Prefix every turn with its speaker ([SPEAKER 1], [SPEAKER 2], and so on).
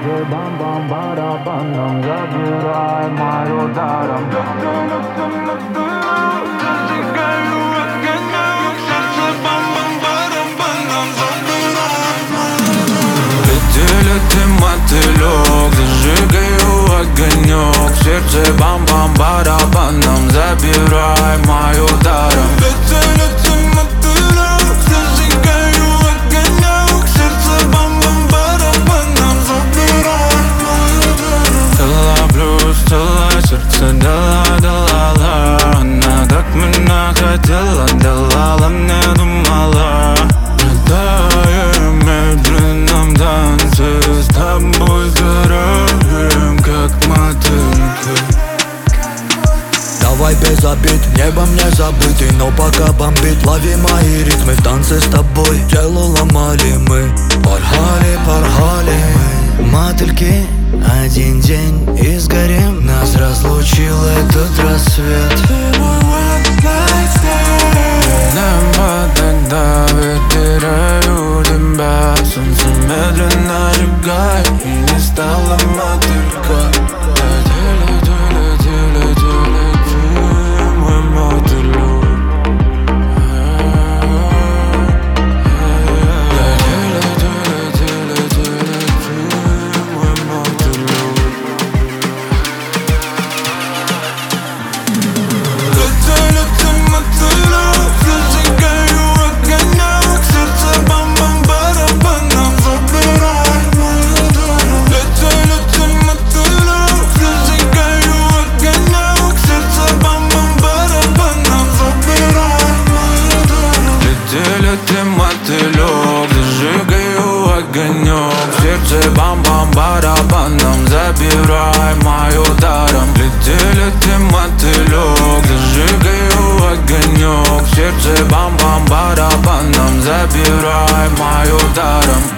[SPEAKER 1] сердце бам-бам-барабаном, забирай мою даром.
[SPEAKER 2] Лети, мотылек, зажигаю огонек, в сердце бам-бам-барабаном, забирай мою даром. Лети, мотылек, зажигаю огонек, в сердце бам-бам-барабаном, забирай мою даром. Дала плюс, дала сердце, дала. Она так меня хотела, дала мне, думала. Летаем в медленном танце, с тобой сгораем, как мотыльки.
[SPEAKER 3] Давай без обид, небом не забытый, но пока бомбит. Лови мои ритмы в танце с тобой, тело ломали мы. Порхали мотыльки, один день и сгорим. Нас разлучил этот рассвет.
[SPEAKER 2] Небо тогда ветераю тебя, солнце медленно сжигает, и не стало мотылька. Лети, мой мотылек. Лети, мой мотылек. Лети, мотылек, зажигаю огонек, в сердце бам-бам-барабаном, забирай мою даром. Лети, мотылек, зажигаю огонек, в сердце бам-бам-барабаном, забирай мою даром. Лети, мотылек, зажигаю огонек, в сердце бам-бам-барабаном, забирай мою даром. Лети, мотылек, зажигаю огонек, в сердце бам-бам-барабаном, забирай мою даром.